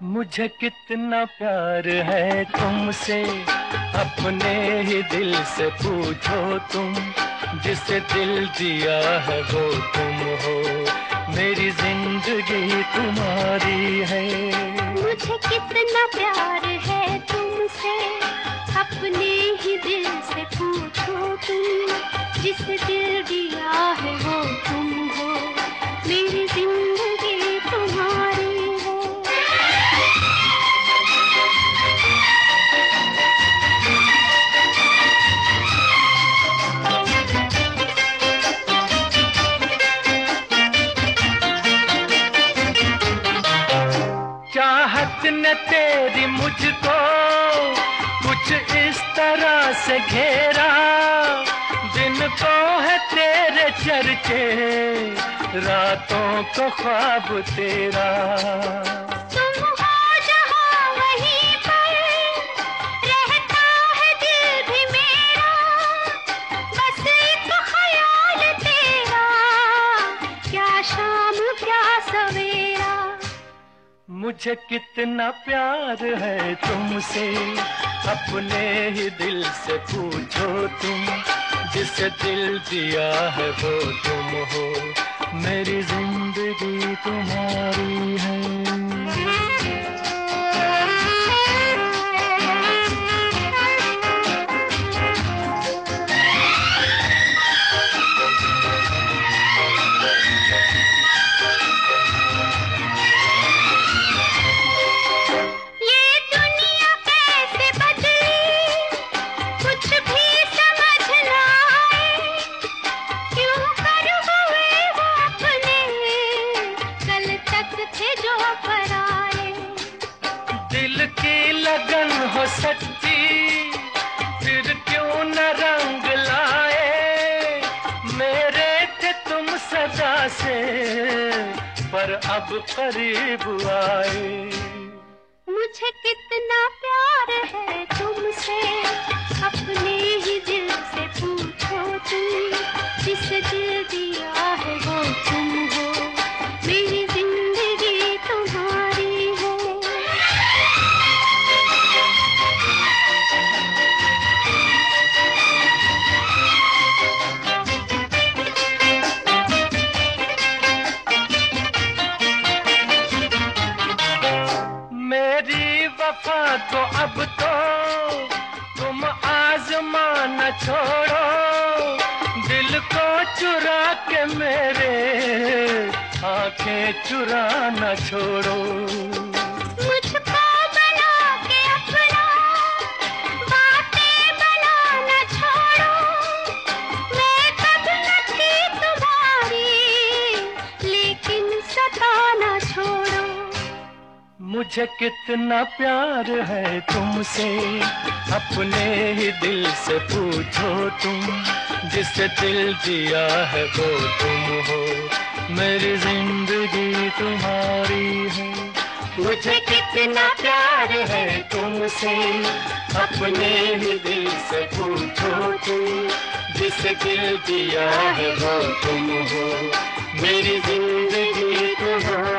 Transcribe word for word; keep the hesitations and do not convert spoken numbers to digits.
मुझे कितना प्यार है तुमसे, अपने ही दिल से पूछो तुम। जिसे दिल दिया है वो तुम हो, मेरी जिंदगी तुम्हारी है। मुझे कितना प्यार है तुमसे, अपने ही दिल से पूछो तुम। जिसे दिल दिया है वो तुम हो, मेरी जिंदगी तुम्हारी है। चाहत ने तेरी मुझको कुछ इस तरह से घेरा, दिन को है तेरे चर्चे, रातों को ख्वाब तेरा। तुम हो जहाँ वहीं पर, रहता है दिल भी मेरा, बस एक ख्याल तेरा, क्या शाम क्या सवेरा। मुझे कितना प्यार है तुमसे, अपने ही दिल से पूछो तुम। जिसे दिल दिया है वो तुम हो, मेरी जिंदगी तुम्हारी है। दिल की लगन हो सच्ची, फिर क्यों न रंग लाए। मेरे थे तुम सदा से, पर अब करीब आए। मुझे कितना प्यार है तुमसे, अपने ही दिल से पूछो तुम। जिसे दिल दिया है वो तुम हो, मेरी जिंदगी तुम्हारी है। मेरी वफा को अब तो तुम आजमा न छोड़ो, दिल को चुरा के मेरे आंखें चुरा न छोड़ो। मुझको बना के अपना, बातें बना न छोड़ो, मैं कब न थी तुम्हारी, लेकिन सता न छोड़ो। मुझे कितना प्यार है तुमसे, अपने ही दिल से पूछो तुम। जिसे दिल दिया है वो तुम हो, मेरी जिंदगी तुम्हारी है। मुझे कितना प्यार है तुमसे, अपने ही दिल से पूछो तुम। जिसे दिल दिया है वो तुम हो, मेरी जिंदगी तुम्हारी।